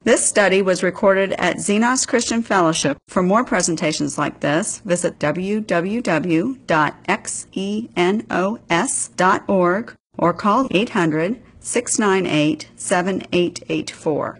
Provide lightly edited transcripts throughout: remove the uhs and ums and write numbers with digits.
This study was recorded at Xenos Christian Fellowship. For more presentations like this, visit www.xenos.org or call 800-698-7884.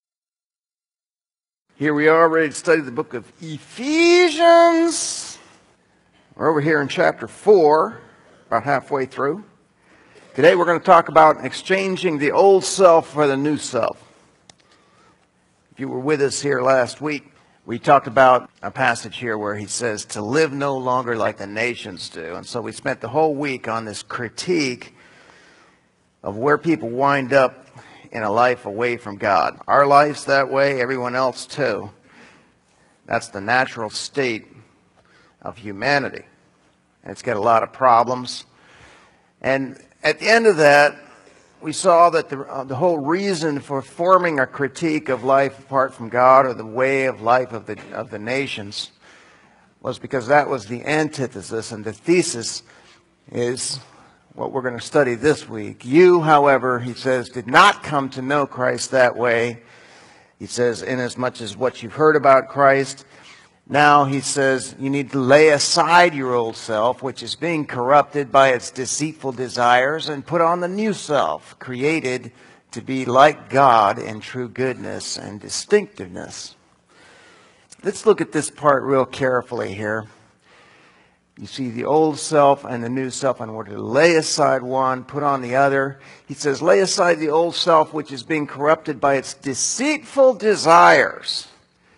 Here we are, ready to study the book of Ephesians. We're over here in chapter 4, about halfway through. Today we're going to talk about exchanging the old self for the new self. If you were with us here last week, we talked about a passage here where he says to live no longer like the nations do. And so we spent the whole week on this critique of where people wind up in a life away from God. Our life's that way, everyone else too. That's the natural state of humanity. And it's got a lot of problems. And at the end of that, we saw that the whole reason for forming a critique of life apart from God, or the way of life of the nations, was because that was the antithesis, and the thesis is what we're going to study this week. You, however, he says, did not come to know Christ that way. He says, inasmuch as what you've heard about Christ. Now, he says, you need to lay aside your old self, which is being corrupted by its deceitful desires, and put on the new self, created to be like God in true goodness and distinctiveness. Let's look at this part real carefully here. You see the old self and the new self, and we're to lay aside one, put on the other. He says, lay aside the old self, which is being corrupted by its deceitful desires.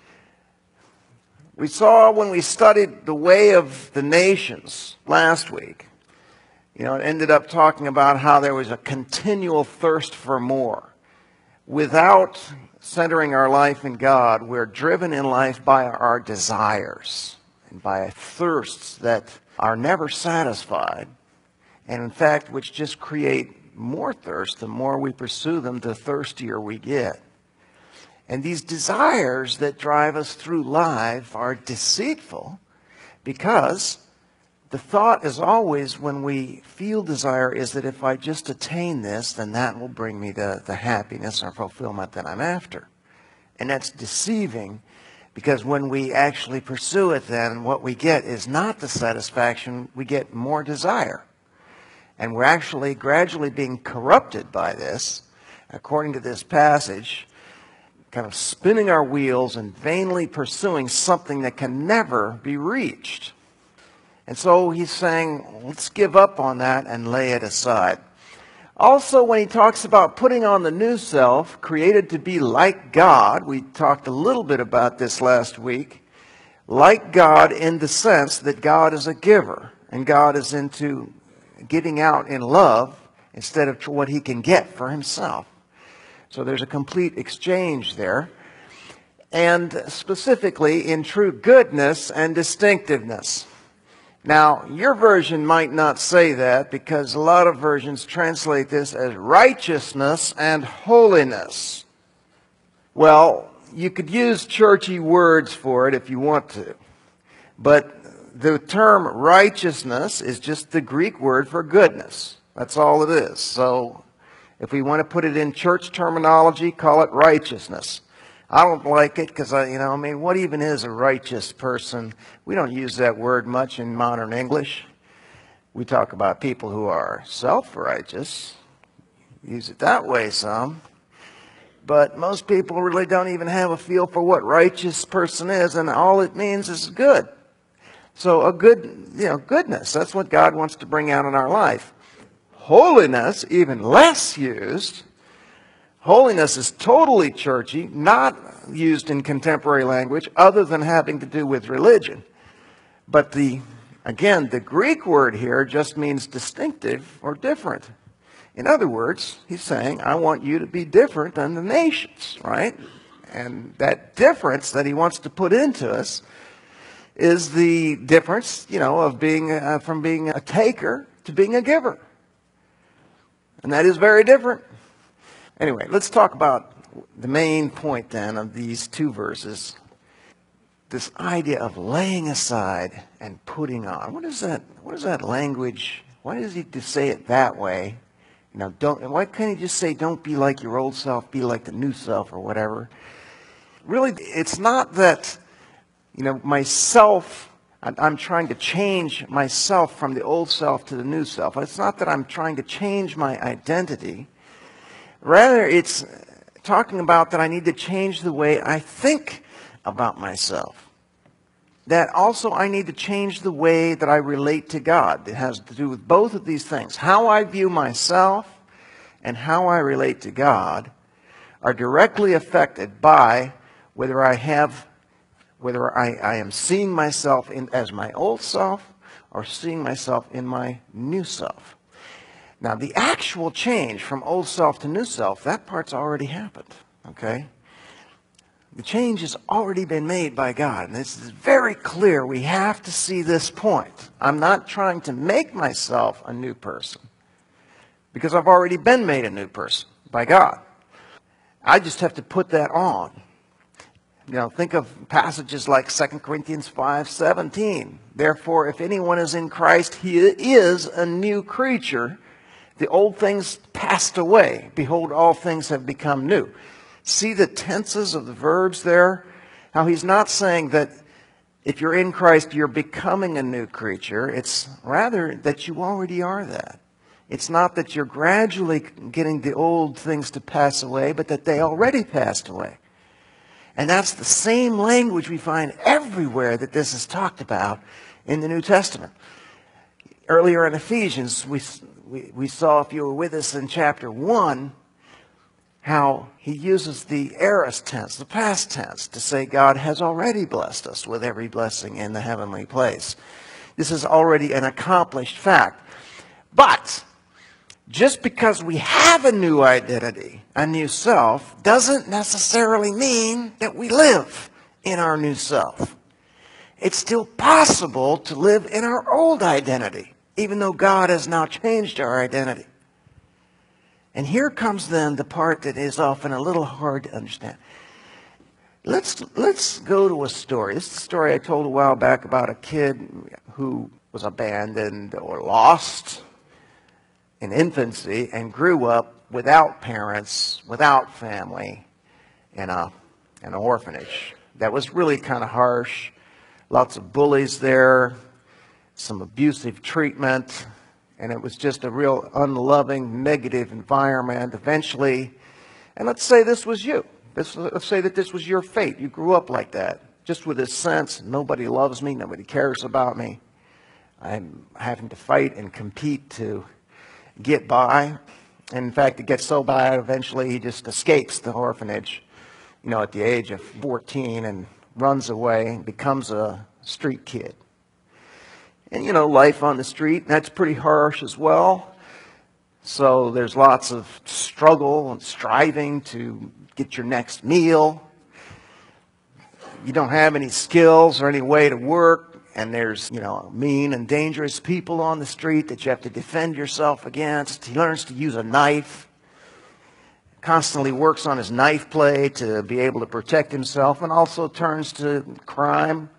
We saw when we studied the way of the nations last week, it ended up talking about how there was a continual thirst for more. Without centering our life in God, we're driven in life by our desires and by thirsts that are never satisfied, and in fact, which just create more thirst. The more we pursue them, the thirstier we get. And these desires that drive us through life are deceitful, because the thought is always, when we feel desire, is that if I just attain this, then that will bring me the happiness or fulfillment that I'm after. And that's deceiving, because when we actually pursue it, then what we get is not the satisfaction, we get more desire. And we're actually gradually being corrupted by this, according to this passage, kind of spinning our wheels and vainly pursuing something that can never be reached. And so he's saying, let's give up on that and lay it aside. Also, when he talks about putting on the new self, created to be like God, we talked a little bit about this last week, like God in the sense that God is a giver, and God is into giving out in love instead of what he can get for himself. So there's a complete exchange there. And specifically in true goodness and distinctiveness. Now, your version might not say that, because a lot of versions translate this as righteousness and holiness. Well, you could use churchy words for it if you want to. But the term righteousness is just the Greek word for goodness. That's all it is. So if we want to put it in church terminology, call it righteousness. I don't like it because, what even is a righteous person? We don't use that word much in modern English. We talk about people who are self-righteous. Use it that way some. But most people really don't even have a feel for what righteous person is, and all it means is good. So a good, goodness, that's what God wants to bring out in our life. Holiness, even less used. Holiness is totally churchy, not used in contemporary language other than having to do with religion. But the Greek word here just means distinctive or different. In other words, he's saying, I want you to be different than the nations, right? And that difference that he wants to put into us is the difference, of being from being a taker to being a giver. And that is very different. Anyway, let's talk about the main point then of these two verses. This idea of laying aside and putting on. What is that language? Why does he say it that way? Now, why can't he just say, don't be like your old self, be like the new self or whatever? Really, it's not that, myself, I'm trying to change myself from the old self to the new self. It's not that I'm trying to change my identity. Rather, it's talking about that I need to change the way I think about myself. That also I need to change the way that I relate to God. It has to do with both of these things. How I view myself and how I relate to God are directly affected by whether I am seeing myself as my old self or seeing myself in my new self. Now, the actual change from old self to new self, that part's already happened, okay? The change has already been made by God, and this is very clear. We have to see this point. I'm not trying to make myself a new person because I've already been made a new person by God. I just have to put that on. Think of passages like 2 Corinthians 5:17. Therefore, if anyone is in Christ, he is a new creature. The old things passed away. Behold, all things have become new. See the tenses of the verbs there? How he's not saying that if you're in Christ, you're becoming a new creature. It's rather that you already are that. It's not that you're gradually getting the old things to pass away, but that they already passed away. And that's the same language we find everywhere that this is talked about in the New Testament. Earlier in Ephesians, we saw, if you were with us in chapter 1, how he uses the aorist tense, the past tense, to say God has already blessed us with every blessing in the heavenly place. This is already an accomplished fact. But just because we have a new identity, a new self, doesn't necessarily mean that we live in our new self. It's still possible to live in our old identity, even though God has now changed our identity. And here comes then the part that is often a little hard to understand. Let's go to a story. This is a story I told a while back about a kid who was abandoned or lost in infancy and grew up without parents, without family, in an orphanage. That was really kind of harsh. Lots of bullies there, some abusive treatment, and it was just a real unloving, negative environment. Eventually, and let's say this was you. Let's say that this was your fate. You grew up like that, just with this sense, nobody loves me, nobody cares about me. I'm having to fight and compete to get by. And in fact, it gets so bad, eventually he just escapes the orphanage, at the age of 14 and runs away and becomes a street kid. And, life on the street, that's pretty harsh as well. So there's lots of struggle and striving to get your next meal. You don't have any skills or any way to work. And there's, mean and dangerous people on the street that you have to defend yourself against. He learns to use a knife. Constantly works on his knife play to be able to protect himself, and also turns to crime.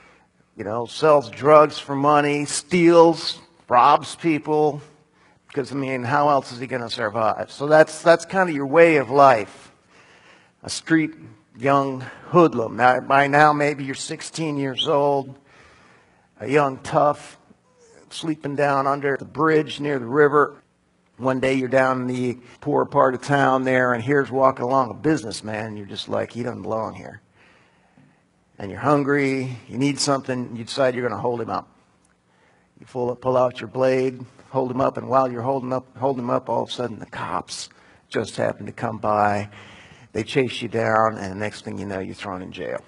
Sells drugs for money, steals, robs people. Because, how else is he going to survive? So that's kind of your way of life. A street young hoodlum. Now, by now, maybe you're 16 years old. A young tough, sleeping down under the bridge near the river. One day you're down in the poor part of town there, and here's walking along a businessman, and you're just like, he doesn't belong here. And you're hungry, you need something, you decide you're going to hold him up. You pull out your blade, hold him up, and while you're holding him up, all of a sudden the cops just happen to come by. They chase you down, and the next thing you know, you're thrown in jail.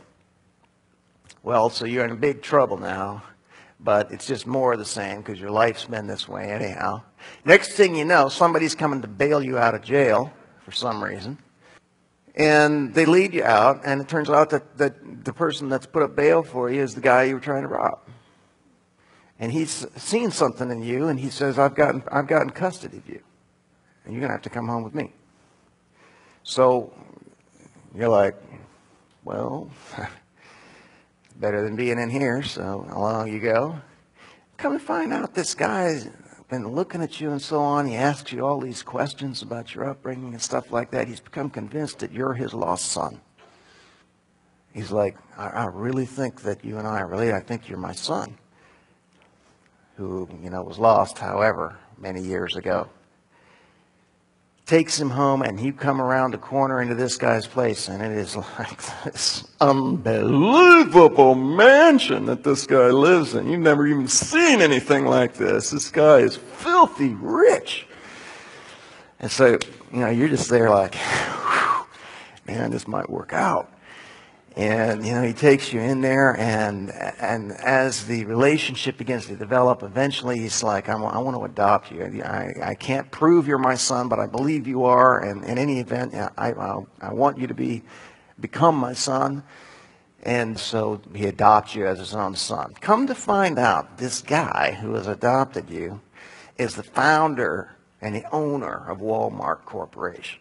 Well, so you're in big trouble now. But it's just more of the same because your life's been this way anyhow. Next thing you know, somebody's coming to bail you out of jail for some reason. And they lead you out, and it turns out that the person that's put up bail for you is the guy you were trying to rob. And he's seen something in you, and he says, I've gotten custody of you. And you're going to have to come home with me. So you're like, well, better than being in here, so along you go. Come to find out this guy been looking at you and so on. He asks you all these questions about your upbringing and stuff like that. He's become convinced that you're his lost son. He's like, I really think that you and I are related. I think you're my son, who, was lost, however, many years ago. Takes him home, and you come around the corner into this guy's place, and it is like this unbelievable mansion that this guy lives in. You've never even seen anything like this. This guy is filthy rich. And so, you're just there like, man, this might work out. And, he takes you in there, and as the relationship begins to develop, eventually he's like, I want to adopt you. I can't prove you're my son, but I believe you are. And in any event, I want you to become my son. And so he adopts you as his own son. Come to find out, this guy who has adopted you is the founder and the owner of Walmart Corporation,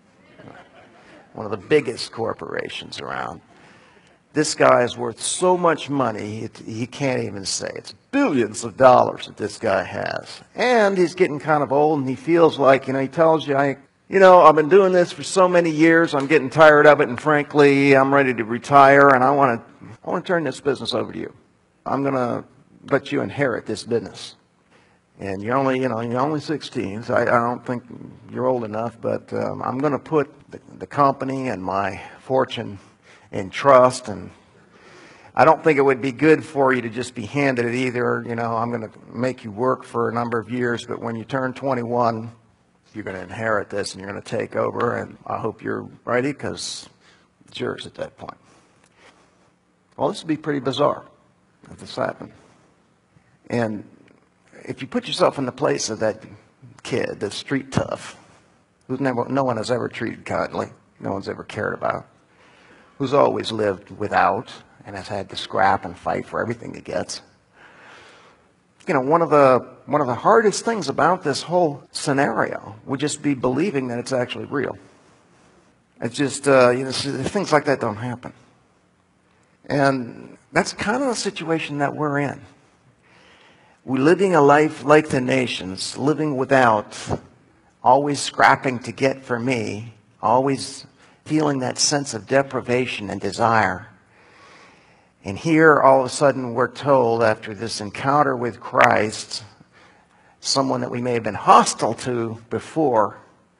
one of the biggest corporations around. This guy is worth so much money, he can't even say. It's billions of dollars that this guy has. And he's getting kind of old, and he feels like, he tells you, I've been doing this for so many years, I'm getting tired of it, and frankly, I'm ready to retire, and I want to turn this business over to you. I'm going to let you inherit this business. And you're only 16, so I don't think you're old enough, but I'm going to put the company and my fortune in trust, and I don't think it would be good for you to just be handed it either. I'm going to make you work for a number of years, but when you turn 21, you're going to inherit this and you're going to take over, and I hope you're ready because it's yours at that point. Well, this would be pretty bizarre if this happened. And if you put yourself in the place of that kid, the street tough, no one has ever treated kindly, no one's ever cared about, who's always lived without and has had to scrap and fight for everything he gets. One of the hardest things about this whole scenario would just be believing that it's actually real. It's just, things like that don't happen. And that's kind of the situation that we're in. We're living a life like the nations, living without, always scrapping to get for me, always feeling that sense of deprivation and desire. And here, all of a sudden, we're told, after this encounter with Christ, someone that we may have been hostile to before,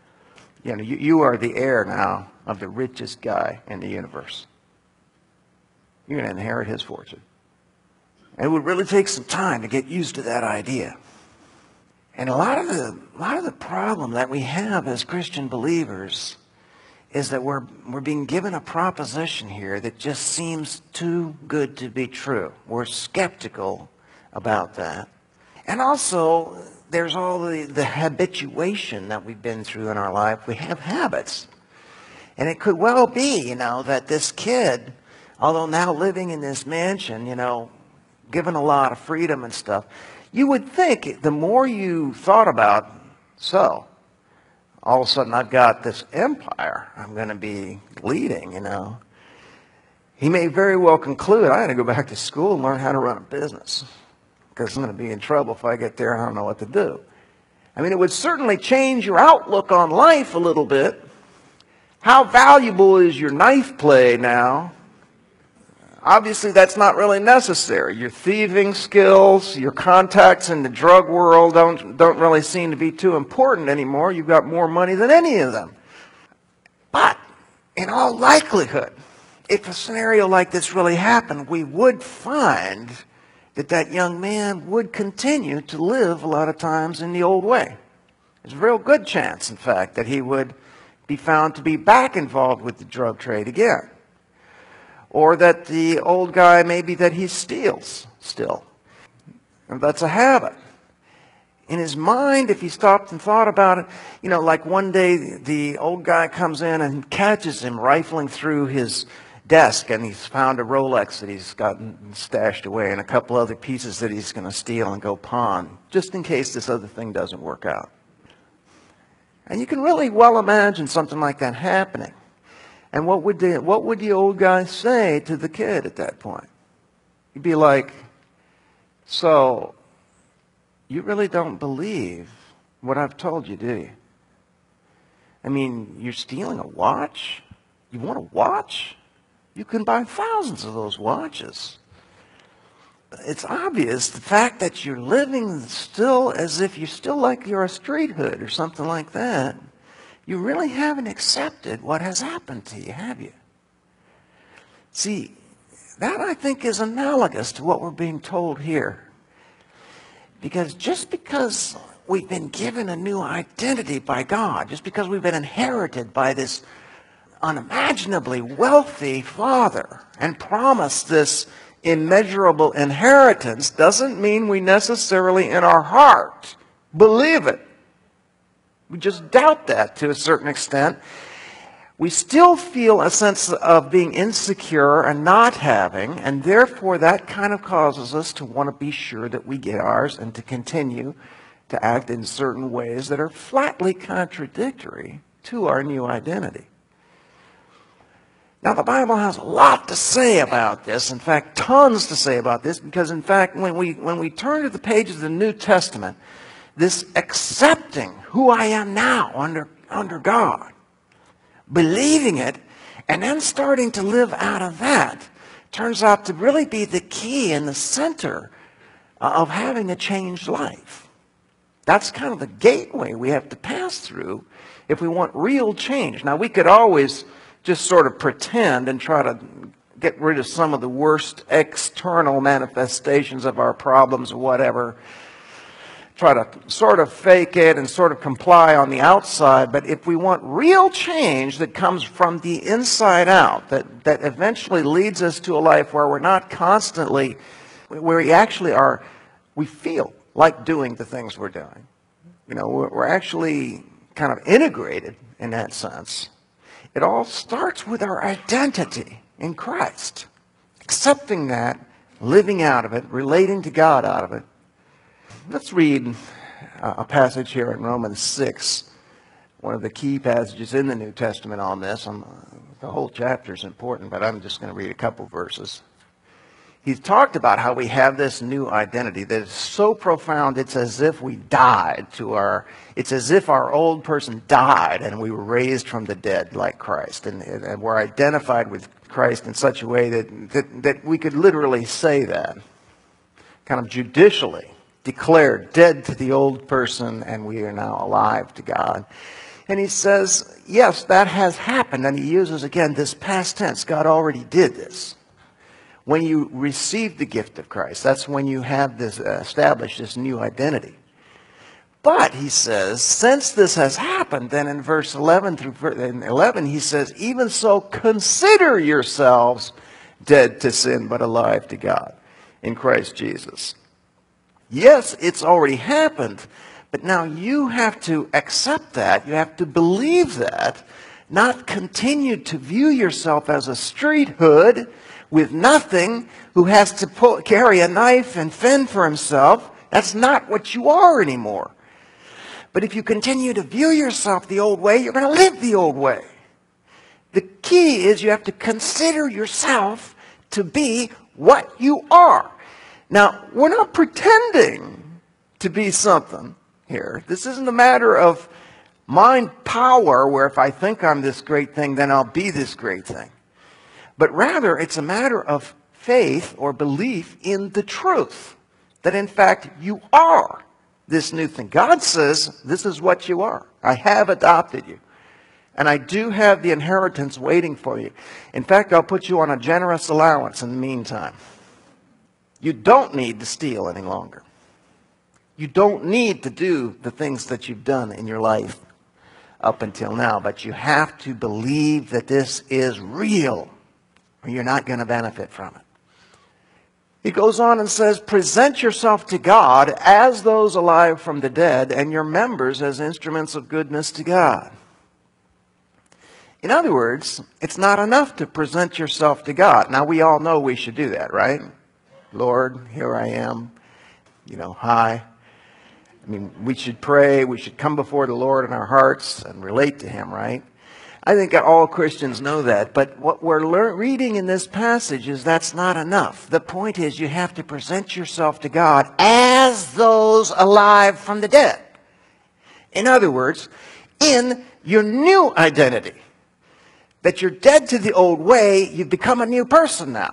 you are the heir now of the richest guy in the universe. You're going to inherit his fortune. And it would really take some time to get used to that idea. And a lot of the problem that we have as Christian believers is that we're being given a proposition here that just seems too good to be true. We're skeptical about that. And also, there's all the habituation that we've been through in our life. We have habits. And it could well be, that this kid, although now living in this mansion, given a lot of freedom and stuff, you would think the more you thought about, all of a sudden I've got this empire I'm going to be leading, He may very well conclude, I got to go back to school and learn how to run a business because I'm going to be in trouble if I get there and I don't know what to do. It would certainly change your outlook on life a little bit. How valuable is your knife play now? Obviously, that's not really necessary. Your thieving skills, your contacts in the drug world don't really seem to be too important anymore. You've got more money than any of them. But in all likelihood, if a scenario like this really happened, we would find that young man would continue to live a lot of times in the old way. There's a real good chance, in fact, that he would be found to be back involved with the drug trade again. Or that the old guy, maybe that he steals still. And that's a habit. In his mind, if he stopped and thought about it, like one day the old guy comes in and catches him rifling through his desk, and he's found a Rolex that he's gotten stashed away and a couple other pieces that he's going to steal and go pawn, just in case this other thing doesn't work out. And you can really well imagine something like that happening. And what would the old guy say to the kid at that point? He'd be like, so you really don't believe what I've told you, do you? I mean, you're stealing a watch? You want a watch? You can buy thousands of those watches. It's obvious the fact that you're living still as if you're a street hood or something like that. You really haven't accepted what has happened to you, have you? See, that I think is analogous to what we're being told here. Because just because we've been given a new identity by God, just because we've been inherited by this unimaginably wealthy Father and promised this immeasurable inheritance, doesn't mean we necessarily in our heart believe it. We just doubt that to a certain extent. We still feel a sense of being insecure and not having, and therefore that kind of causes us to want to be sure that we get ours and to continue to act in certain ways that are flatly contradictory to our new identity. Now, the Bible has a lot to say about this. In fact, tons to say about this, because in fact, when we turn to the pages of the New Testament, this accepting who I am now under God, believing it, and then starting to live out of that, turns out to really be the key and the center of having a changed life. That's kind of the gateway we have to pass through if we want real change. Now, we could always just sort of pretend and try to get rid of some of the worst external manifestations of our problems or whatever. Try to sort of fake it and sort of comply on the outside. But if we want real change that comes from the inside out, that eventually leads us to a life where we're not constantly, where we feel like doing the things we're doing. You know, we're actually kind of integrated in that sense. It all starts with our identity in Christ. Accepting that, living out of it, relating to God out of it. Let's read a passage here in Romans 6, one of the key passages in the New Testament on this. The whole chapter is important, but I'm just going to read a couple verses. He's talked about how we have this new identity that is so profound it's as if we died it's as if our old person died and we were raised from the dead like Christ. And we're identified with Christ in such a way that we could literally say that, kind of judicially declared dead to the old person and we are now alive to God. And he says, yes, that has happened. And he uses again this past tense. God already did this. When you receive the gift of Christ, that's when you have this established this new identity. But he says, since this has happened, then in verse 11 he says, even so consider yourselves dead to sin but alive to God in Christ Jesus. Yes, it's already happened, but now you have to accept that. You have to believe that, not continue to view yourself as a street hood with nothing, who has to carry a knife and fend for himself. That's not what you are anymore. But if you continue to view yourself the old way, you're going to live the old way. The key is you have to consider yourself to be what you are. Now, we're not pretending to be something here. This isn't a matter of mind power, where if I think I'm this great thing, then I'll be this great thing. But rather, it's a matter of faith or belief in the truth. That in fact, you are this new thing. God says, this is what you are. I have adopted you. And I do have the inheritance waiting for you. In fact, I'll put you on a generous allowance in the meantime. You don't need to steal any longer. You don't need to do the things that you've done in your life up until now. But you have to believe that this is real, or you're not going to benefit from it. He goes on and says, present yourself to God as those alive from the dead, and your members as instruments of goodness to God. In other words, it's not enough to present yourself to God. Now, we all know we should do that, right? Lord, here I am. Hi. I mean, we should pray. We should come before the Lord in our hearts and relate to Him, right? I think all Christians know that, but what we're reading in this passage is that's not enough. The point is you have to present yourself to God as those alive from the dead. In other words, in your new identity. That you're dead to the old way, you've become a new person now.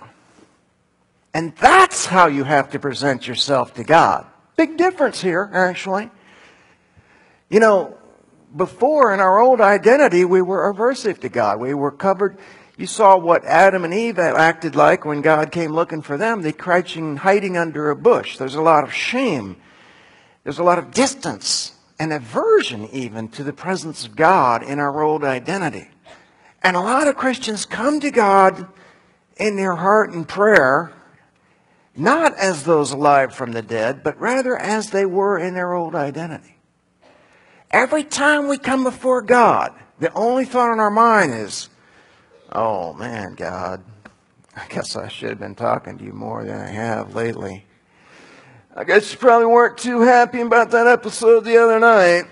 And that's how you have to present yourself to God. Big difference here, actually. You know, before in our old identity, we were aversive to God. We were covered. You saw what Adam and Eve acted like when God came looking for them. They crouching, hiding under a bush. There's a lot of shame. There's a lot of distance and aversion even to the presence of God in our old identity. And a lot of Christians come to God in their heart and prayer, not as those alive from the dead, but rather as they were in their old identity. Every time we come before God, the only thought in our mind is, oh man, God, I guess I should have been talking to you more than I have lately. I guess you probably weren't too happy about that episode the other night.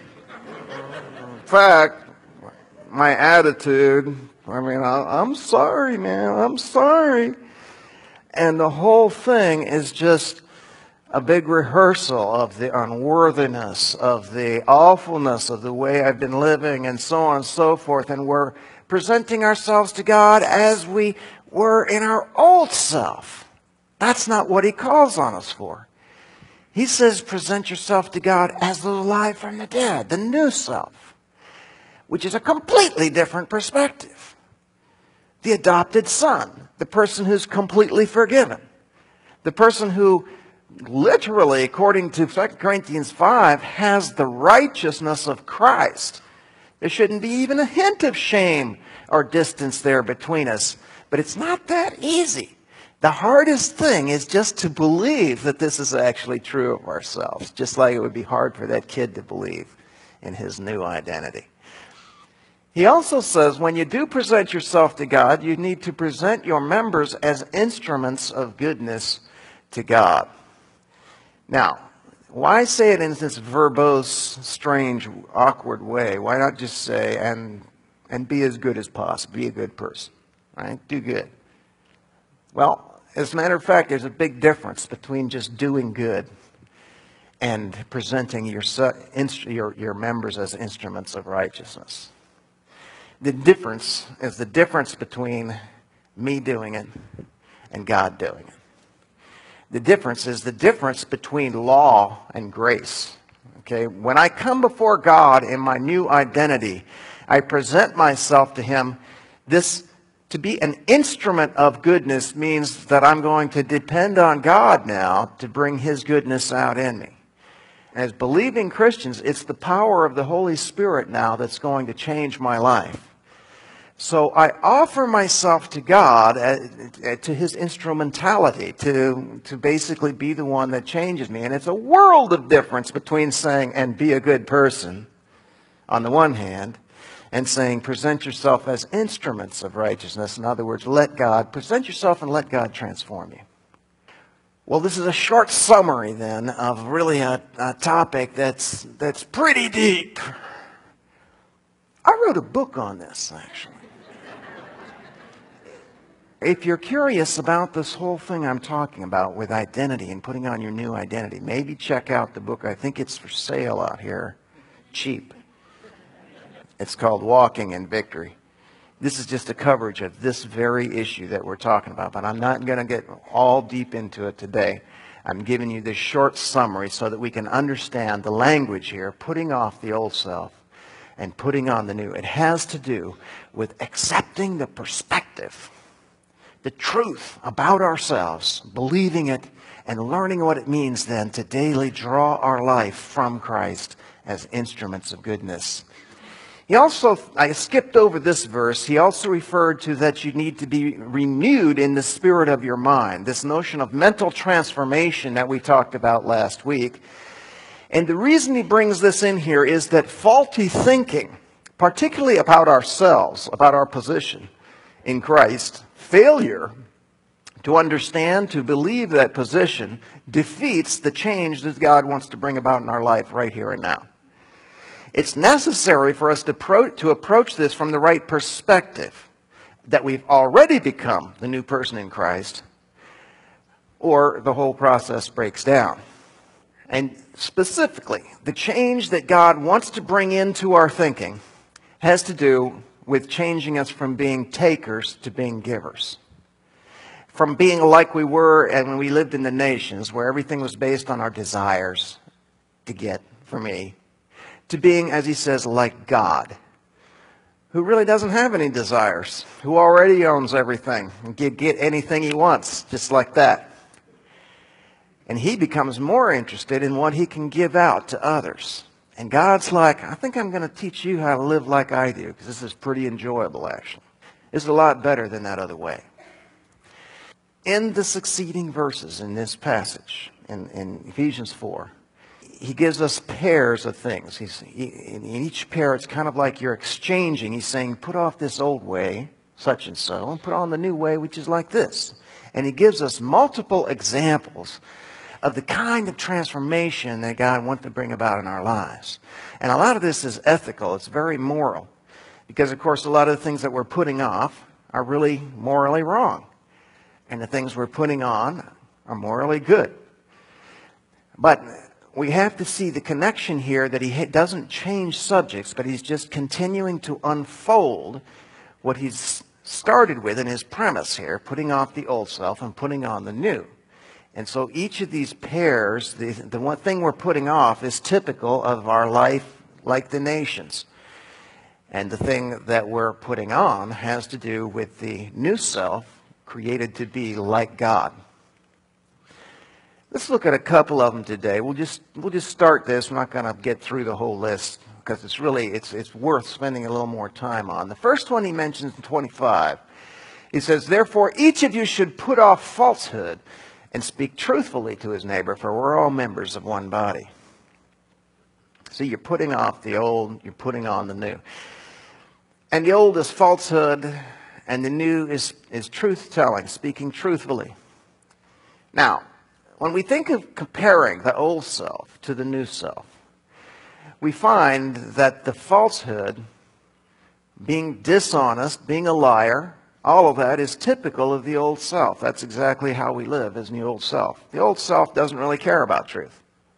In fact, my attitude, I'm sorry, man, I'm sorry. And the whole thing is just a big rehearsal of the unworthiness, of the awfulness of the way I've been living, and so on and so forth. And we're presenting ourselves to God as we were in our old self. That's not what He calls on us for. He says present yourself to God as the alive from the dead, the new self, which is a completely different perspective. The adopted son, the person who's completely forgiven, the person who literally, according to 2 Corinthians 5, has the righteousness of Christ. There shouldn't be even a hint of shame or distance there between us. But it's not that easy. The hardest thing is just to believe that this is actually true of ourselves, just like it would be hard for that kid to believe in his new identity. He also says when you do present yourself to God, you need to present your members as instruments of goodness to God. Now, why say it in this verbose, strange, awkward way? Why not just say, and be as good as possible, be a good person, right? Do good. Well, as a matter of fact, there's a big difference between just doing good and presenting your members as instruments of righteousness. The difference is the difference between me doing it and God doing it. The difference is the difference between law and grace. Okay, when I come before God in my new identity, I present myself to Him. This to be an instrument of goodness means that I'm going to depend on God now to bring His goodness out in me. As believing Christians, it's the power of the Holy Spirit now that's going to change my life. So I offer myself to God, to His instrumentality, to basically be the one that changes me. And it's a world of difference between saying, and be a good person, on the one hand, and saying, present yourself as instruments of righteousness. In other words, present yourself and let God transform you. Well, this is a short summary then of really a topic that's pretty deep. I wrote a book on this, actually. If you're curious about this whole thing I'm talking about with identity and putting on your new identity, maybe check out the book. I think it's for sale out here. Cheap. It's called Walking in Victory. This is just a coverage of this very issue that we're talking about, but I'm not going to get all deep into it today. I'm giving you this short summary so that we can understand the language here, putting off the old self and putting on the new. It has to do with accepting the perspective, the truth about ourselves, believing it, and learning what it means then to daily draw our life from Christ as instruments of goodness. I skipped over this verse, he also referred to that you need to be renewed in the spirit of your mind, this notion of mental transformation that we talked about last week. And the reason he brings this in here is that faulty thinking, particularly about ourselves, about our position in Christ, failure to understand, to believe that position, defeats the change that God wants to bring about in our life right here and now. It's necessary for us to approach this from the right perspective, that we've already become the new person in Christ, or the whole process breaks down. And specifically, the change that God wants to bring into our thinking has to do with changing us from being takers to being givers. From being like we were and when we lived in the nations, where everything was based on our desires to get for me, to being, as he says, like God, who really doesn't have any desires, who already owns everything and can get anything he wants, just like that. And he becomes more interested in what he can give out to others. And God's like, I think I'm going to teach you how to live like I do, because this is pretty enjoyable, actually. This is a lot better than that other way. In the succeeding verses in this passage, in Ephesians 4, he gives us pairs of things. In each pair, it's kind of like you're exchanging. He's saying, put off this old way, such and so, and put on the new way, which is like this. And he gives us multiple examples of the kind of transformation that God wants to bring about in our lives. And a lot of this is ethical. It's very moral. Because, of course, a lot of the things that we're putting off are really morally wrong. And the things we're putting on are morally good. But we have to see the connection here that he doesn't change subjects, but he's just continuing to unfold what he's started with in his premise here, putting off the old self and putting on the new. And so each of these pairs, the one thing we're putting off is typical of our life like the nations. And the thing that we're putting on has to do with the new self, created to be like God. Let's look at a couple of them today. We'll just start this. We're not going to get through the whole list because it's worth spending a little more time on. The first one he mentions in 25. He says, therefore each of you should put off falsehood and speak truthfully to his neighbor, for we're all members of one body. See, you're putting off the old, you're putting on the new. And the old is falsehood, and the new is truth-telling, speaking truthfully. Now, when we think of comparing the old self to the new self, we find that the falsehood, being dishonest, being a liar, all of that is typical of the old self. That's exactly how we live as the old self. The old self doesn't really care about truth.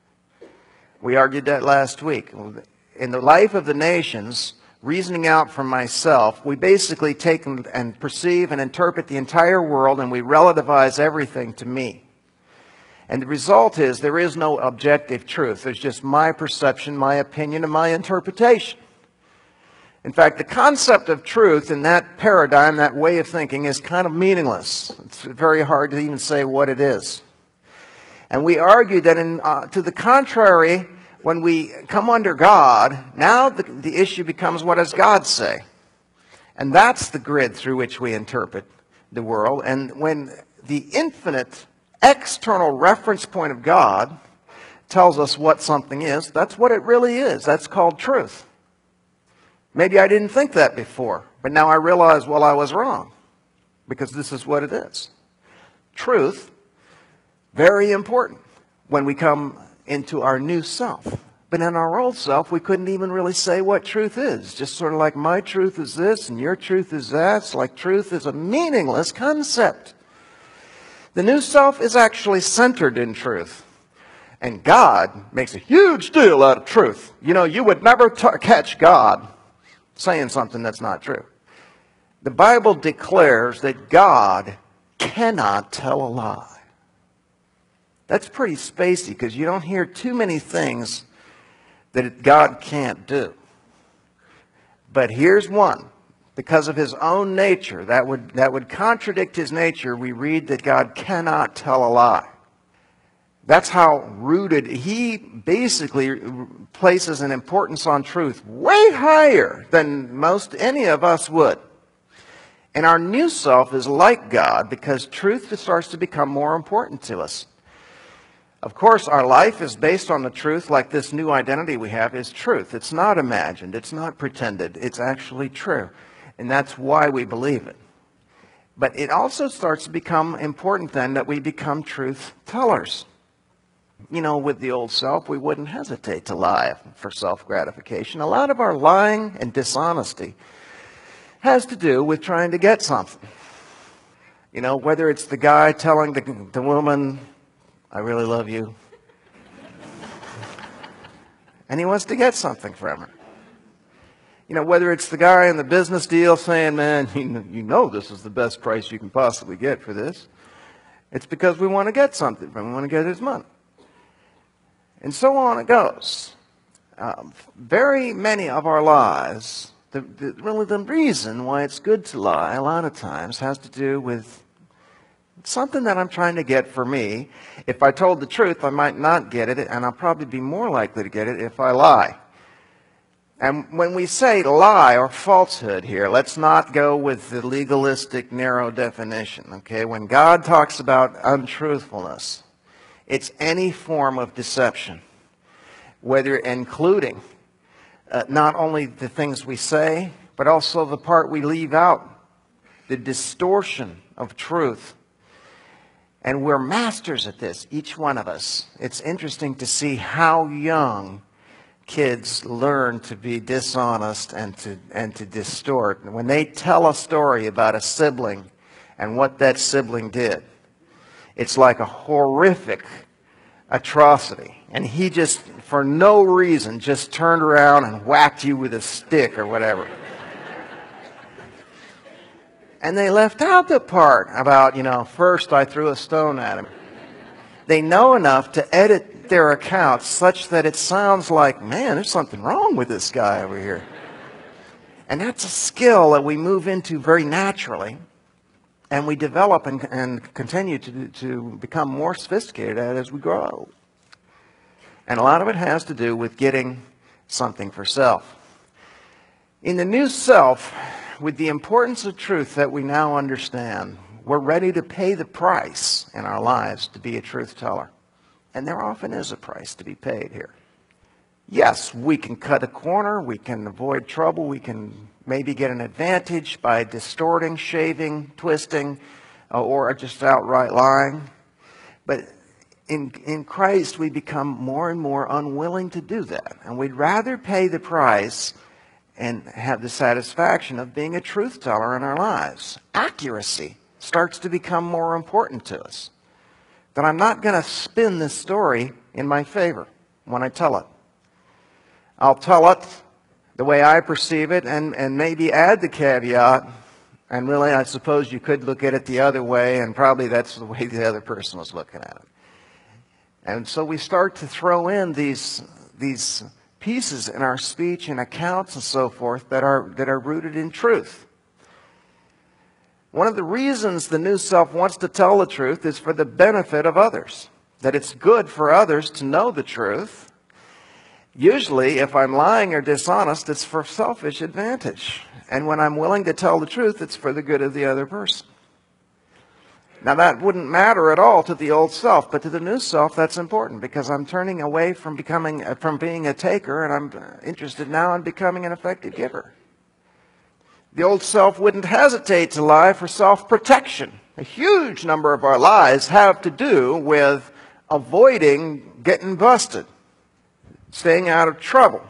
We argued that last week. In the life of the nations, reasoning out from myself, we basically take and perceive and interpret the entire world, and we relativize everything to me. And the result is there is no objective truth. There's just my perception, my opinion, and my interpretation. In fact, the concept of truth in that paradigm, that way of thinking, is kind of meaningless. It's very hard to even say what it is. And we argue that to the contrary, when we come under God, now the issue becomes, what does God say? And that's the grid through which we interpret the world. And when the infinite external reference point of God tells us what something is, that's what it really is. That's called truth. Maybe I didn't think that before, but now I realize, well, I was wrong, because this is what it is. Truth, very important when we come into our new self. But in our old self, we couldn't even really say what truth is. Just sort of like my truth is this and your truth is that. It's like truth is a meaningless concept. The new self is actually centered in truth. And God makes a huge deal out of truth. You know, you would never catch God saying something that's not true. The Bible declares that God cannot tell a lie. That's pretty spacey, because you don't hear too many things that God can't do. But here's one. Because of his own nature, that would contradict his nature. We read that God cannot tell a lie. That's how rooted, he basically places an importance on truth way higher than any of us would. And our new self is like God because truth starts to become more important to us. Of course, our life is based on the truth, like this new identity we have is truth. It's not imagined. It's not pretended. It's actually true. And that's why we believe it. But it also starts to become important then that we become truth tellers. with the old self, we wouldn't hesitate to lie for self-gratification. A lot of our lying and dishonesty has to do with trying to get something. Whether it's the guy telling the woman, I really love you, and he wants to get something from her. Whether it's the guy in the business deal saying, man, this is the best price you can possibly get for this. It's because we want to get something from him. We want to get his money. And so on it goes. Very many of our lies, really the reason why it's good to lie a lot of times has to do with something that I'm trying to get for me. If I told the truth, I might not get it, and I'll probably be more likely to get it if I lie. And when we say lie or falsehood here, let's not go with the legalistic, narrow definition, okay? When God talks about untruthfulness, it's any form of deception, whether including not only the things we say, but also the part we leave out, the distortion of truth. And we're masters at this, each one of us. It's interesting to see how young kids learn to be dishonest and to distort. And when they tell a story about a sibling and what that sibling did, it's like a horrific atrocity. And he just, for no reason, just turned around and whacked you with a stick or whatever. And they left out the part about, first I threw a stone at him. They know enough to edit their accounts such that it sounds like, man, there's something wrong with this guy over here. And that's a skill that we move into very naturally, and we develop and continue to become more sophisticated at as we grow. And a lot of it has to do with getting something for self. In the new self, with the importance of truth that we now understand, we're ready to pay the price in our lives to be a truth teller. And there often is a price to be paid here. Yes, we can cut a corner, we can avoid trouble, we can maybe get an advantage by distorting, shaving, twisting, or just outright lying. But in Christ, we become more and more unwilling to do that. And we'd rather pay the price and have the satisfaction of being a truth teller in our lives. Accuracy starts to become more important to us. That I'm not going to spin this story in my favor when I tell it. I'll tell it the way I perceive it and maybe add the caveat. And really, I suppose you could look at it the other way, and probably that's the way the other person was looking at it. And so we start to throw in these pieces in our speech and accounts and so forth that are rooted in truth. One of the reasons the new self wants to tell the truth is for the benefit of others. That it's good for others to know the truth. Usually, if I'm lying or dishonest, it's for selfish advantage. And when I'm willing to tell the truth, it's for the good of the other person. Now, that wouldn't matter at all to the old self, but to the new self, that's important because I'm turning away from being a taker, and I'm interested now in becoming an effective giver. The old self wouldn't hesitate to lie for self-protection. A huge number of our lies have to do with avoiding getting busted, staying out of trouble.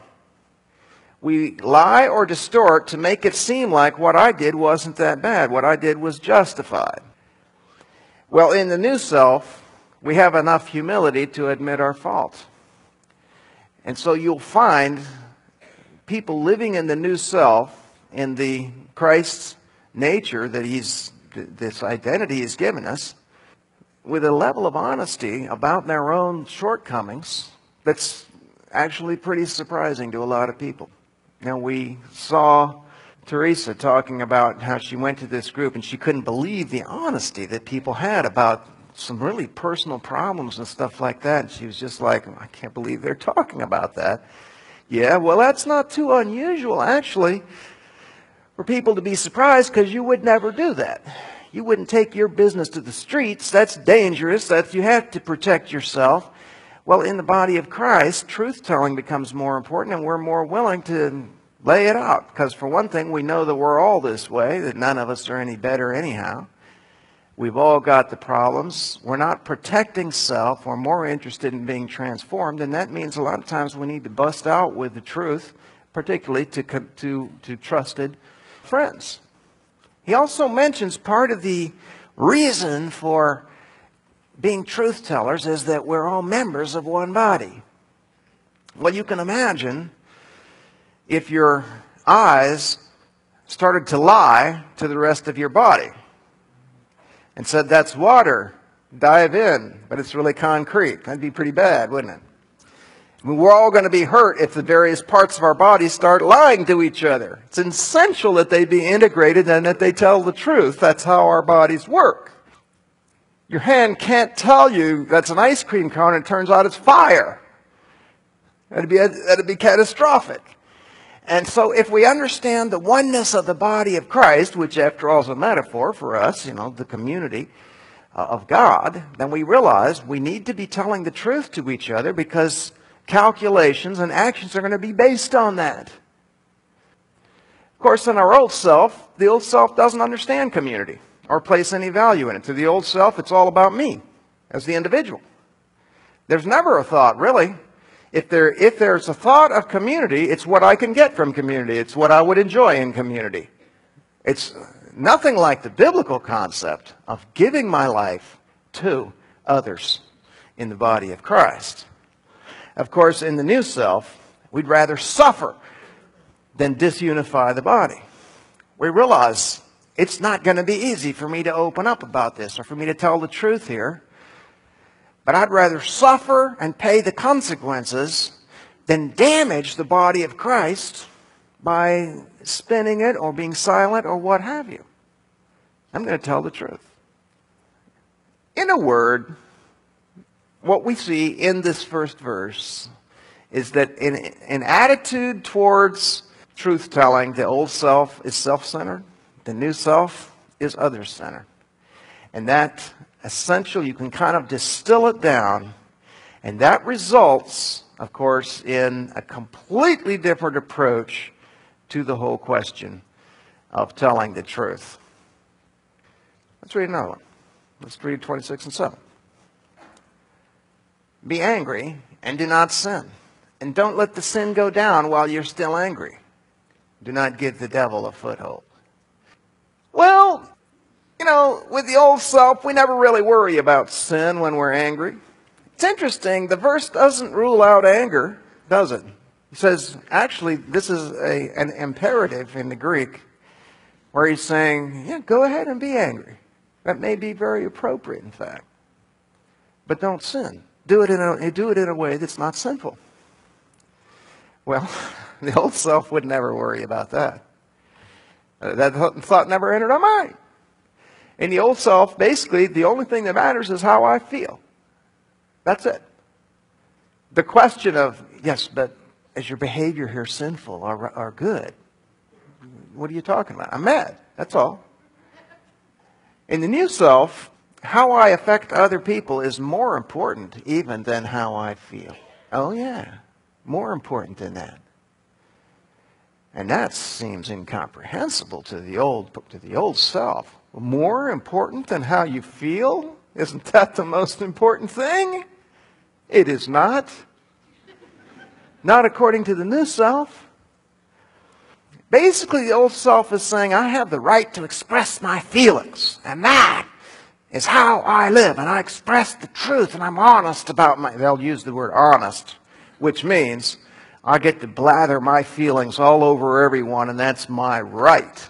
We lie or distort to make it seem like what I did wasn't that bad. What I did was justified. Well, in the new self, we have enough humility to admit our fault. And so you'll find people living in the new self, in the Christ's nature that this identity he's given us, with a level of honesty about their own shortcomings that's actually pretty surprising to a lot of people. Now, we saw Teresa talking about how she went to this group and she couldn't believe the honesty that people had about some really personal problems and stuff like that. And she was just like, I can't believe they're talking about that. Yeah, well, that's not too unusual, actually, for people to be surprised, because you would never do that. You wouldn't take your business to the streets. That's dangerous. You have to protect yourself. Well, in the body of Christ, truth-telling becomes more important, and we're more willing to lay it out. Because for one thing, we know that we're all this way, that none of us are any better anyhow. We've all got the problems. We're not protecting self. We're more interested in being transformed. And that means a lot of times we need to bust out with the truth, particularly to trusted friends. He also mentions part of the reason for being truth tellers is that we're all members of one body. Well, you can imagine if your eyes started to lie to the rest of your body and said, that's water, dive in, but it's really concrete. That'd be pretty bad, wouldn't it? I mean, we're all going to be hurt if the various parts of our bodies start lying to each other. It's essential that they be integrated and that they tell the truth. That's how our bodies work. Your hand can't tell you that's an ice cream cone and it turns out it's fire. That'd be catastrophic. And so if we understand the oneness of the body of Christ, which after all is a metaphor for us, the community of God, then we realize we need to be telling the truth to each other because calculations and actions are going to be based on that. Of course, in our old self, the old self doesn't understand community or place any value in it. To the old self, it's all about me as the individual. There's never a thought, really. If there's a thought of community, it's what I can get from community. It's what I would enjoy in community. It's nothing like the biblical concept of giving my life to others in the body of Christ. Of course, in the new self, we'd rather suffer than disunify the body. We realize it's not going to be easy for me to open up about this or for me to tell the truth here. But I'd rather suffer and pay the consequences than damage the body of Christ by spinning it or being silent or what have you. I'm going to tell the truth. In a word, what we see in this first verse is that in attitude towards truth-telling, the old self is self-centered. The new self is other-centered. And that essential, you can kind of distill it down, and that results, of course, in a completely different approach to the whole question of telling the truth. Let's read another one. Let's read 26 and 7. Be angry and do not sin, and don't let the sin go down while you're still angry. Do not give the devil a foothold. Well, with the old self, we never really worry about sin when we're angry. It's interesting, the verse doesn't rule out anger, does it? It says, actually, this is an imperative in the Greek, where he's saying, yeah, go ahead and be angry. That may be very appropriate, in fact. But don't sin. Do it in a way that's not sinful. Well, the old self would never worry about that. That thought never entered our mind. In the old self, basically, the only thing that matters is how I feel. That's it. The question of, yes, but is your behavior here sinful or good? What are you talking about? I'm mad. That's all. In the new self, how I affect other people is more important even than how I feel. Oh, yeah. More important than that. And that seems incomprehensible to the old self. More important than how you feel? Isn't that the most important thing? It is not. Not according to the new self. Basically, the old self is saying, I have the right to express my feelings. And that is how I live. And I express the truth. And I'm honest about they'll use the word honest, which means I get to blather my feelings all over everyone, and that's my right.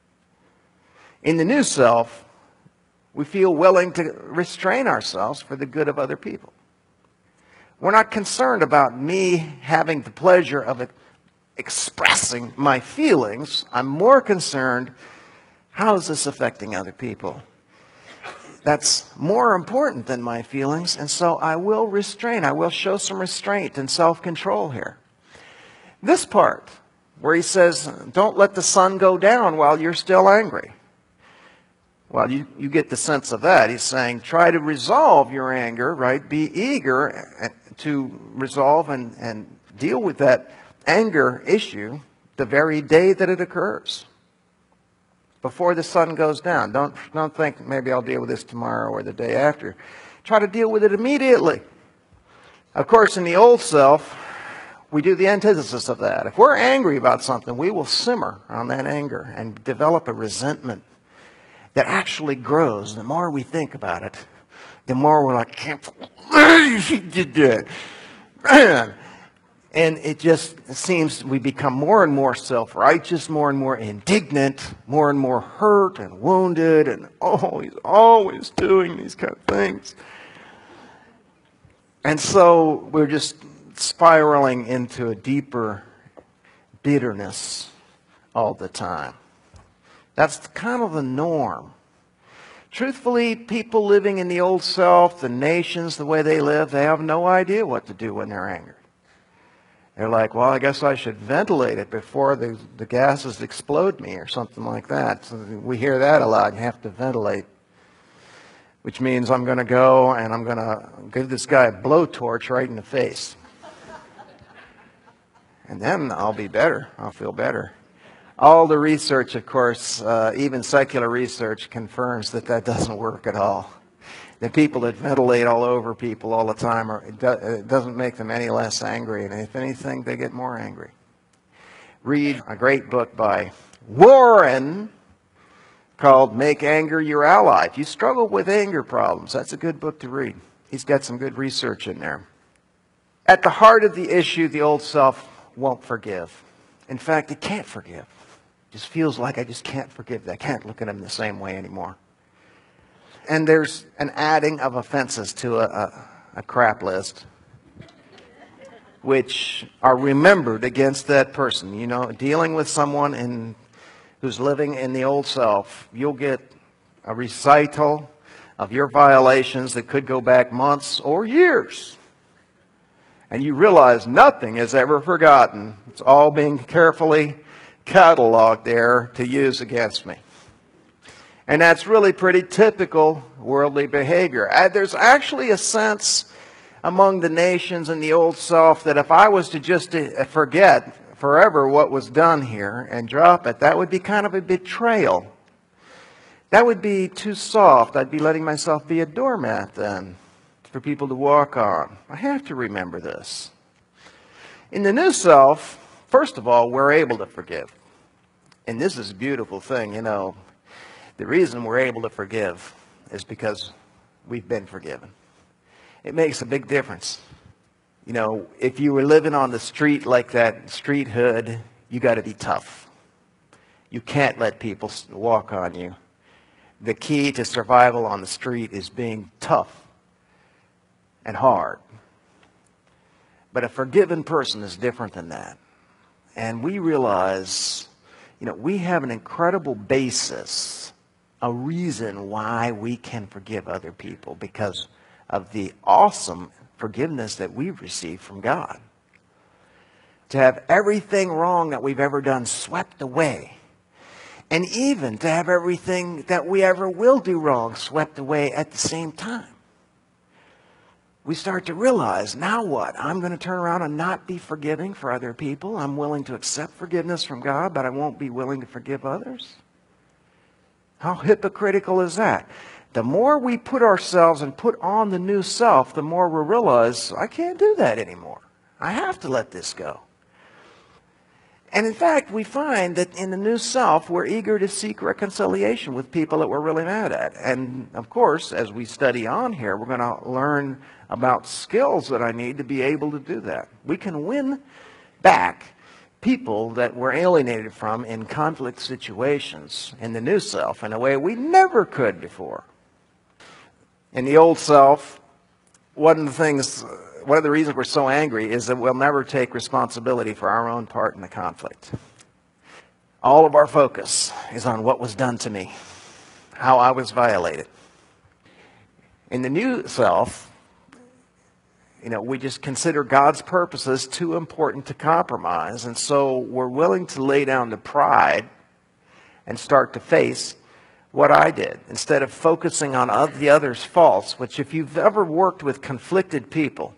In the new self, we feel willing to restrain ourselves for the good of other people. We're not concerned about me having the pleasure of expressing my feelings. I'm more concerned, how is this affecting other people? That's more important than my feelings, and so I will restrain. I will show some restraint and self-control here. This part, where he says, don't let the sun go down while you're still angry. Well, you get the sense of that. He's saying, try to resolve your anger, right? Be eager to resolve and deal with that anger issue the very day that it occurs. before the sun goes down. Don't think maybe I'll deal with this tomorrow or the day after. Try to deal with it immediately. Of course, in the old self, we do the antithesis of that. If we're angry about something, we will simmer on that anger and develop a resentment that actually grows. The more we think about it, the more we're like, can't you did that. And it just seems we become more and more self-righteous, more and more indignant, more and more hurt and wounded, and oh, he's always doing these kind of things. And so we're just spiraling into a deeper bitterness all the time. That's kind of the norm. Truthfully, people living in the old self, the nations, the way they live, they have no idea what to do when they're angry. They're like, well, I guess I should ventilate it before the gases explode me or something like that. So we hear that a lot. You have to ventilate, which means I'm going to go and I'm going to give this guy a blowtorch right in the face. And then I'll be better. I'll feel better. All the research, of course, even secular research, confirms that that doesn't work at all. The people that ventilate all over people all the time, it doesn't make them any less angry. And if anything, they get more angry. Read a great book by Warren called Make Anger Your Ally. If you struggle with anger problems, that's a good book to read. He's got some good research in there. At the heart of the issue, the old self won't forgive. In fact, it can't forgive. It just feels like I just can't forgive that. I can't look at him the same way anymore. And there's an adding of offenses to a crap list, which are remembered against that person. You know, dealing with someone who's living in the old self, you'll get a recital of your violations that could go back months or years. And you realize nothing is ever forgotten. It's all being carefully cataloged there to use against me. And that's really pretty typical worldly behavior. There's actually a sense among the nations in the old self that if I was to just forget forever what was done here and drop it, that would be kind of a betrayal. That would be too soft. I'd be letting myself be a doormat then for people to walk on. I have to remember this. In the new self, first of all, we're able to forgive. And this is a beautiful thing, you know. The reason we're able to forgive is because we've been forgiven. It makes a big difference. You know, if you were living on the street like that street hood, you got to be tough. You can't let people walk on you. The key to survival on the street is being tough and hard. But a forgiven person is different than that. And we realize, you know, we have an incredible basis, a reason why we can forgive other people because of the awesome forgiveness that we've received from God. To have everything wrong that we've ever done swept away. And even to have everything that we ever will do wrong swept away at the same time. We start to realize, now what? I'm going to turn around and not be forgiving for other people. I'm willing to accept forgiveness from God, but I won't be willing to forgive others. How hypocritical is that? The more we put ourselves and put on the new self, the more we realize, I can't do that anymore. I have to let this go. And in fact, we find that in the new self, we're eager to seek reconciliation with people that we're really mad at. And of course, as we study on here, we're going to learn about skills that I need to be able to do that. We can win back people that we're alienated from in conflict situations in the new self in a way we never could before. In the old self, one of the reasons we're so angry is that we'll never take responsibility for our own part in the conflict. All of our focus is on what was done to me, how I was violated. In the new self, we just consider God's purposes too important to compromise, and so we're willing to lay down the pride and start to face what I did, instead of focusing on the other's faults, which if you've ever worked with conflicted people,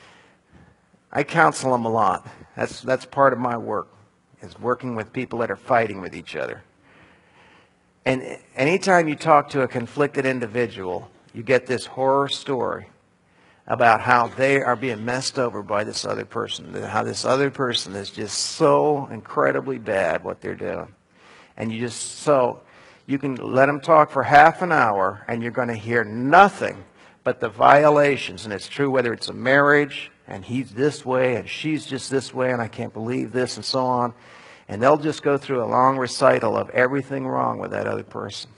I counsel them a lot. That's part of my work, is working with people that are fighting with each other. And anytime you talk to a conflicted individual, you get this horror story about how they are being messed over by this other person, how this other person is just so incredibly bad what they're doing. And you can let them talk for half an hour and you're going to hear nothing but the violations. And it's true whether it's a marriage and he's this way and she's just this way and I can't believe this and so on. And they'll just go through a long recital of everything wrong with that other person.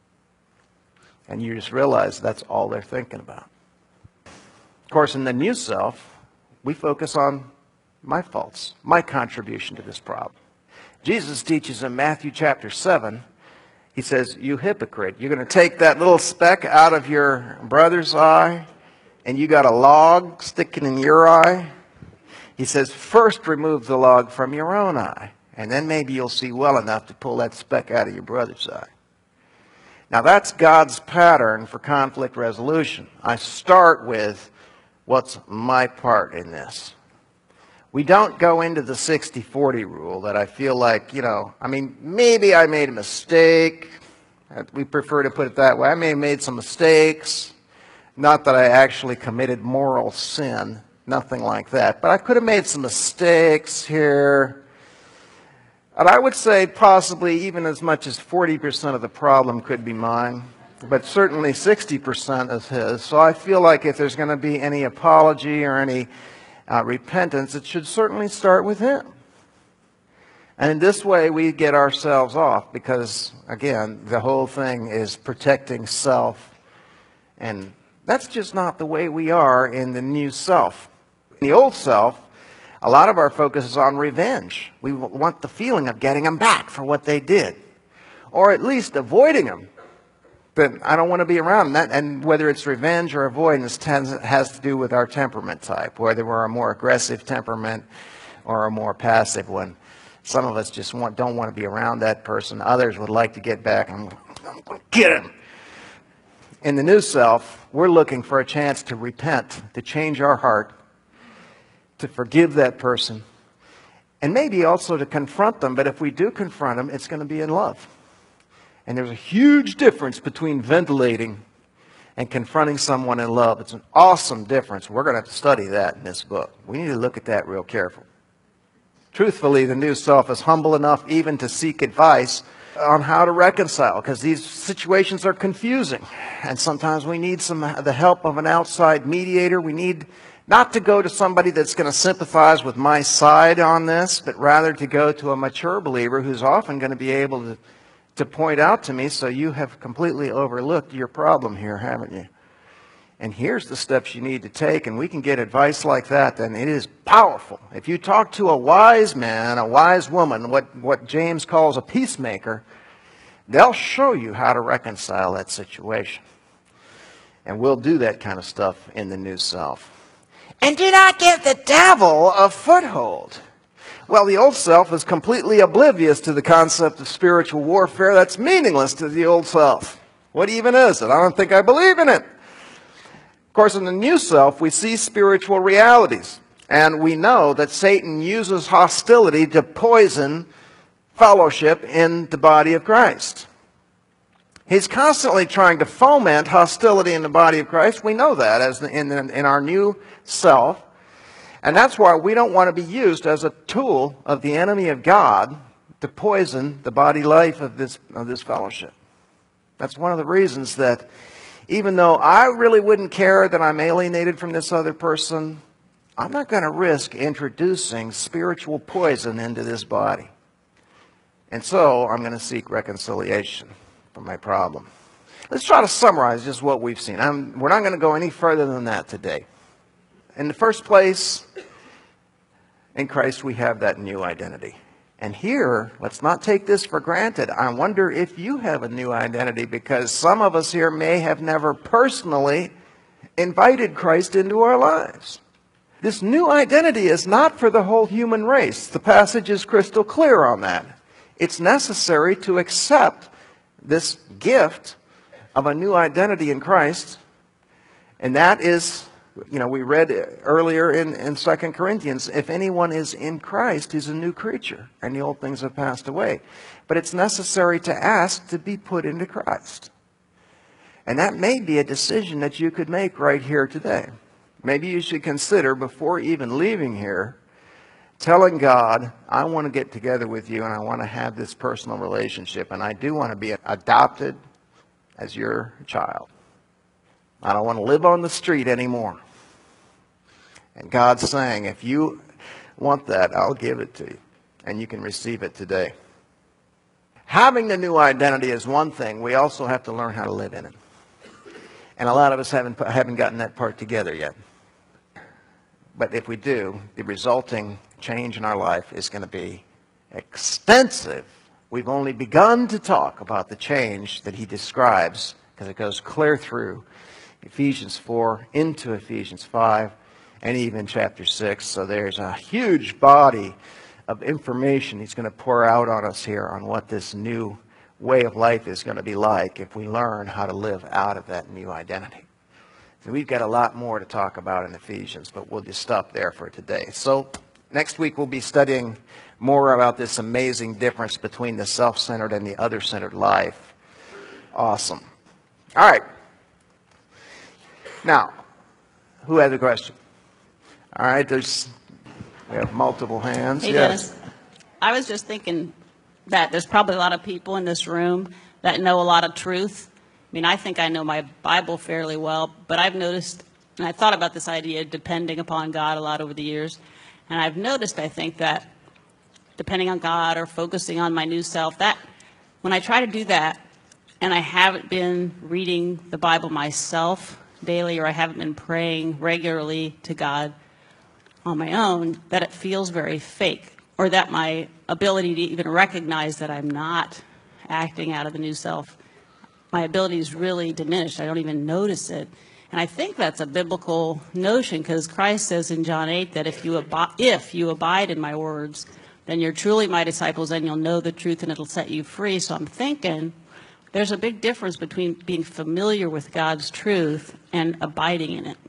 And you just realize that's all they're thinking about. Of course, in the new self, we focus on my faults, my contribution to this problem. Jesus teaches in Matthew chapter 7, he says, you hypocrite, you're going to take that little speck out of your brother's eye, and you got a log sticking in your eye. He says, first remove the log from your own eye, and then maybe you'll see well enough to pull that speck out of your brother's eye. Now that's God's pattern for conflict resolution. I start with, what's my part in this? We don't go into the 60-40 rule that I feel like, maybe I made a mistake. We prefer to put it that way. I may have made some mistakes. Not that I actually committed moral sin. Nothing like that. But I could have made some mistakes here. And I would say possibly even as much as 40% of the problem could be mine. But certainly 60% is his. So I feel like if there's going to be any apology or any repentance, it should certainly start with him. And in this way, we get ourselves off because, again, the whole thing is protecting self. And that's just not the way we are in the new self. In the old self, a lot of our focus is on revenge. We want the feeling of getting them back for what they did, or at least avoiding them. But I don't want to be around that. And whether it's revenge or avoidance has to do with our temperament type, whether we're a more aggressive temperament or a more passive one. Some of us just don't want to be around that person. Others would like to get back and I'm going to get him. In the new self, we're looking for a chance to repent, to change our heart, to forgive that person, and maybe also to confront them. But if we do confront them, it's going to be in love. And there's a huge difference between ventilating and confronting someone in love. It's an awesome difference. We're going to have to study that in this book. We need to look at that real careful. Truthfully, the new self is humble enough even to seek advice on how to reconcile, because these situations are confusing. And sometimes we need the help of an outside mediator. We need not to go to somebody that's going to sympathize with my side on this, but rather to go to a mature believer who's often going to be able to point out to me, so you have completely overlooked your problem here, haven't you? And here's the steps you need to take, and we can get advice like that, then it is powerful. If you talk to a wise man, a wise woman, what James calls a peacemaker, they'll show you how to reconcile that situation. And we'll do that kind of stuff in the new self. And do not give the devil a foothold. Well, the old self is completely oblivious to the concept of spiritual warfare. That's meaningless to the old self. What even is it? I don't think I believe in it. Of course, in the new self, we see spiritual realities. And we know that Satan uses hostility to poison fellowship in the body of Christ. He's constantly trying to foment hostility in the body of Christ. We know that as in our new self. And that's why we don't want to be used as a tool of the enemy of God to poison the body life of this fellowship. That's one of the reasons that even though I really wouldn't care that I'm alienated from this other person, I'm not going to risk introducing spiritual poison into this body. And so I'm going to seek reconciliation for my problem. Let's try to summarize just what we've seen. We're not going to go any further than that today. In the first place, in Christ we have that new identity. And here, let's not take this for granted. I wonder if you have a new identity, because some of us here may have never personally invited Christ into our lives. This new identity is not for the whole human race. The passage is crystal clear on that. It's necessary to accept this gift of a new identity in Christ, and that is You know, we read earlier in 2 Corinthians, if anyone is in Christ, he's a new creature, and the old things have passed away. But it's necessary to ask to be put into Christ. And that may be a decision that you could make right here today. Maybe you should consider, before even leaving here, telling God, I want to get together with you and I want to have this personal relationship, and I do want to be adopted as your child. I don't want to live on the street anymore. And God's saying, if you want that, I'll give it to you. And you can receive it today. Having the new identity is one thing. We also have to learn how to live in it. And a lot of us haven't gotten that part together yet. But if we do, the resulting change in our life is going to be extensive. We've only begun to talk about the change that he describes, because it goes clear through Ephesians 4 into Ephesians 5 and even chapter 6. So there's a huge body of information he's going to pour out on us here on what this new way of life is going to be like if we learn how to live out of that new identity. So we've got a lot more to talk about in Ephesians, but we'll just stop there for today. So next week we'll be studying more about this amazing difference between the self-centered and the other-centered life. Awesome. All right. Now, who has a question? All right, we have multiple hands. Hey, yes. Dennis. I was just thinking that there's probably a lot of people in this room that know a lot of truth. I mean, I think I know my Bible fairly well, but I've noticed, and I thought about this idea of depending upon God a lot over the years, and I've noticed, I think, that depending on God or focusing on my new self, that when I try to do that, and I haven't been reading the Bible myself daily, or I haven't been praying regularly to God on my own, that it feels very fake, or that my ability to even recognize that I'm not acting out of the new self, my ability is really diminished. I don't even notice it. And I think that's a biblical notion, because Christ says in John 8 that if you abide in my words, then you're truly my disciples and you'll know the truth and it'll set you free. So I'm thinking there's a big difference between being familiar with God's truth and abiding in it.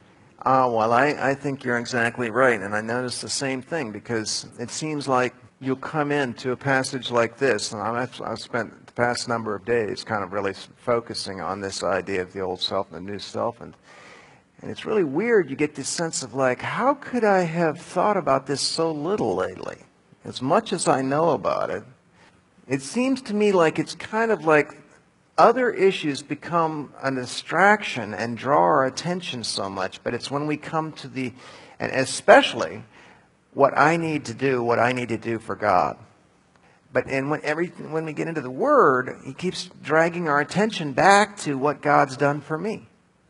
Well, I think you're exactly right, and I noticed the same thing, because it seems like you'll come into a passage like this, and I've spent the past number of days kind of really focusing on this idea of the old self and the new self, and it's really weird. You get this sense of like, how could I have thought about this so little lately? As much as I know about it, it seems to me like it's kind of like other issues become a distraction and draw our attention so much, but it's when we come to and especially what I need to do for God. But when we get into the Word, he keeps dragging our attention back to what God's done for me,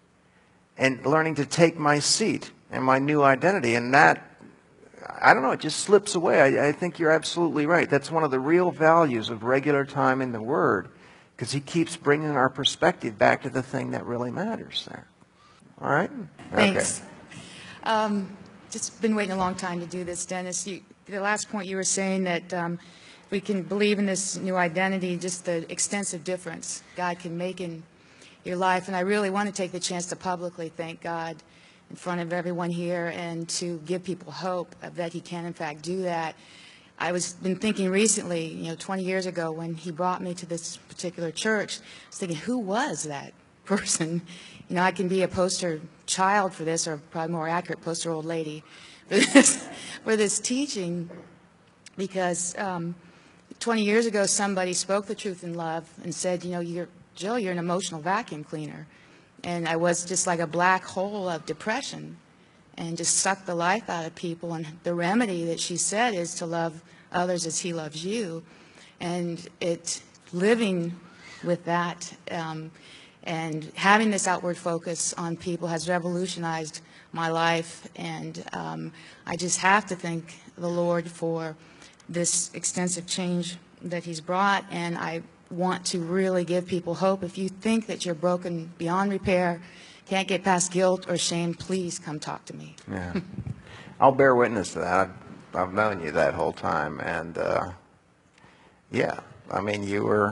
and learning to take my seat and my new identity. And that, I don't know, it just slips away. I think you're absolutely right. That's one of the real values of regular time in the Word, because he keeps bringing our perspective back to the thing that really matters there. All right? Thanks. Okay. Just been waiting a long time to do this, Dennis. The last point you were saying that we can believe in this new identity, just the extensive difference God can make in your life. And I really want to take the chance to publicly thank God in front of everyone here and to give people hope that he can, in fact, do that. Been thinking recently, 20 years ago when he brought me to this particular church, I was thinking, who was that person? I can be a poster child for this, or probably more accurate, poster old lady for this teaching, because 20 years ago somebody spoke the truth in love and said, Jill, you're an emotional vacuum cleaner. And I was just like a black hole of depression and just sucked the life out of people. And the remedy that she said is to love others as he loves you. And living with that and having this outward focus on people has revolutionized my life. And I just have to thank the Lord for this extensive change that he's brought. And I want to really give people hope. If you think that you're broken beyond repair, can't get past guilt or shame, please come talk to me. Yeah, I'll bear witness to that. I've known you that whole time, and yeah, I mean, you were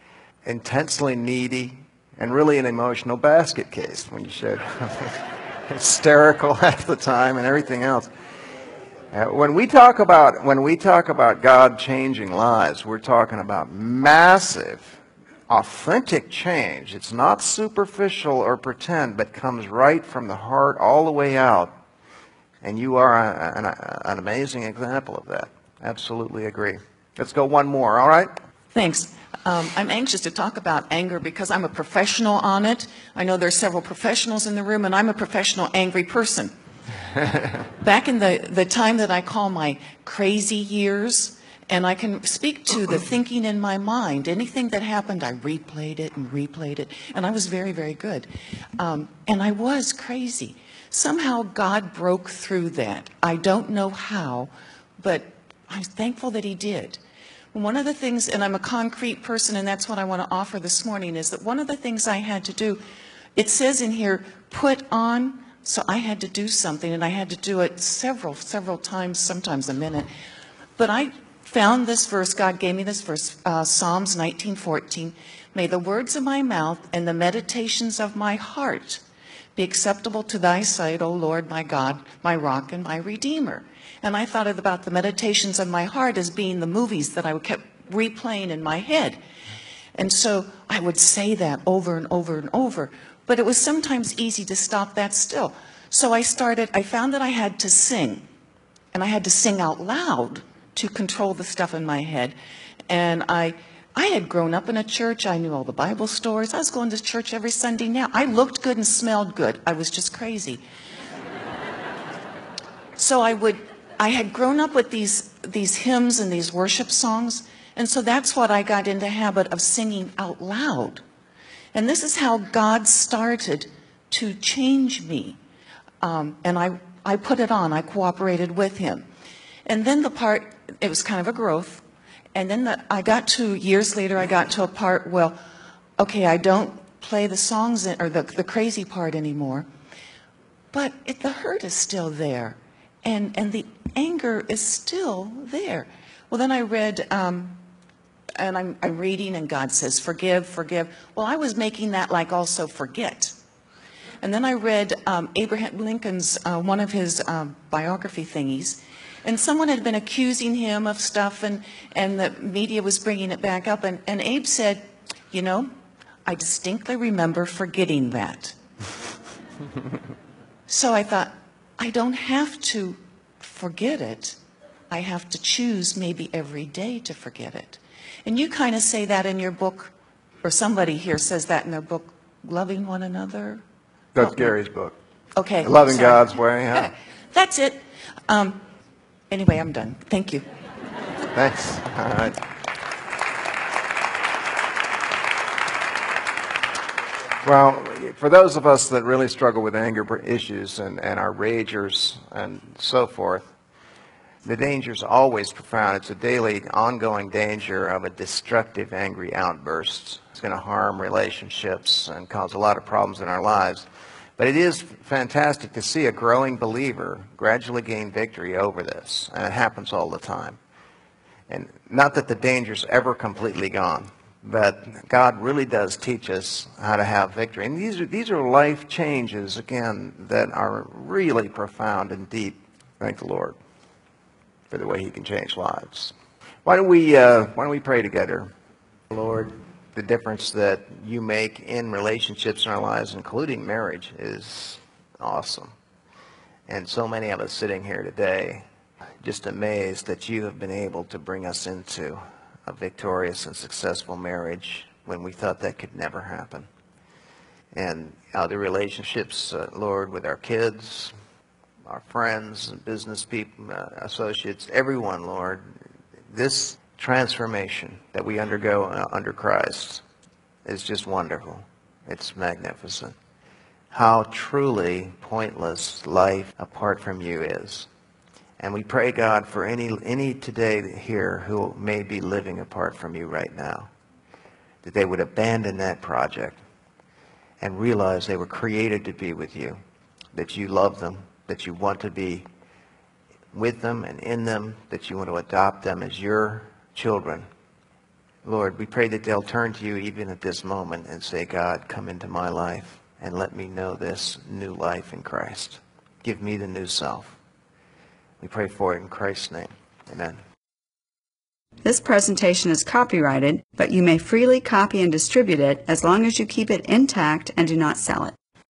intensely needy and really an emotional basket case when you showed up. hysterical half the time and everything else. When we talk about God changing lives, we're talking about massive, authentic change. It's not superficial or pretend, but comes right from the heart all the way out. And you are an amazing example of that. Absolutely agree. Let's go one more, all right? Thanks. I'm anxious to talk about anger because I'm a professional on it. I know there are several professionals in the room, and I'm a professional angry person. Back in the time that I call my crazy years, and I can speak to the thinking in my mind. Anything that happened, I replayed it, and I was very, very good. And I was crazy. Somehow God broke through that. I don't know how, but I'm thankful that he did. One of the things, and I'm a concrete person, and that's what I want to offer this morning, is that one of the things I had to do, it says in here, put on, so I had to do something, and I had to do it several times, sometimes a minute. But I found this verse, God gave me this verse, Psalms 19:14. May the words of my mouth and the meditations of my heart be acceptable to thy sight, O Lord, my God, my rock and my redeemer. And I thought about the meditations of my heart as being the movies that I kept replaying in my head. And so I would say that over and over and over. But it was sometimes easy to stop that still. So I found that I had to sing. And I had to sing out loud to control the stuff in my head. And I had grown up in a church. I knew all the Bible stories. I was going to church every Sunday now. I looked good and smelled good. I was just crazy. So I had grown up with these hymns and these worship songs. And so that's what I got into the habit of singing out loud. And this is how God started to change me. And I put it on. I cooperated with him. And then it was kind of a growth. And then years later, I got to a part, well, okay, I don't play the songs or the crazy part anymore. But the hurt is still there. And the anger is still there. Well, then I read, and I'm reading, and God says, forgive, forgive. Well, I was making that like also forget. And then I read Abraham Lincoln's, one of his biography thingies, and someone had been accusing him of stuff, and the media was bringing it back up, and Abe said, you know, I distinctly remember forgetting that. So I thought, I don't have to forget it. I have to choose maybe every day to forget it. And you kind of say that in your book, or somebody here says that in their book, Loving One Another. That's Gary's book. Okay. Loving sorry. God's Way, yeah. That's it. Anyway, I'm done. Thank you. Thanks. All right. Well, for those of us that really struggle with anger issues and are ragers and so forth, the danger is always profound. It's a daily, ongoing danger of a destructive, angry outburst. It's going to harm relationships and cause a lot of problems in our lives. But it is fantastic to see a growing believer gradually gain victory over this. And it happens all the time. And not that the danger's ever completely gone, but God really does teach us how to have victory. And these are life changes, again, that are really profound and deep. Thank the Lord for the way he can change lives. Why don't we pray together? Lord, the difference that you make in relationships in our lives, including marriage, is awesome. And so many of us sitting here today, just amazed that you have been able to bring us into a victorious and successful marriage when we thought that could never happen. And other relationships, Lord, with our kids, our friends, and business people, associates, everyone, Lord, this transformation that we undergo under Christ is just wonderful. It's magnificent. How truly pointless life apart from you is. And we pray, God, for any today here who may be living apart from you right now, that they would abandon that project and realize they were created to be with you, that you love them, that you want to be with them and in them, that you want to adopt them as your children. Lord, we pray that they'll turn to you even at this moment and say, God, come into my life and let me know this new life in Christ. Give me the new self. We pray for it in Christ's name. Amen. This presentation is copyrighted, but you may freely copy and distribute it as long as you keep it intact and do not sell it.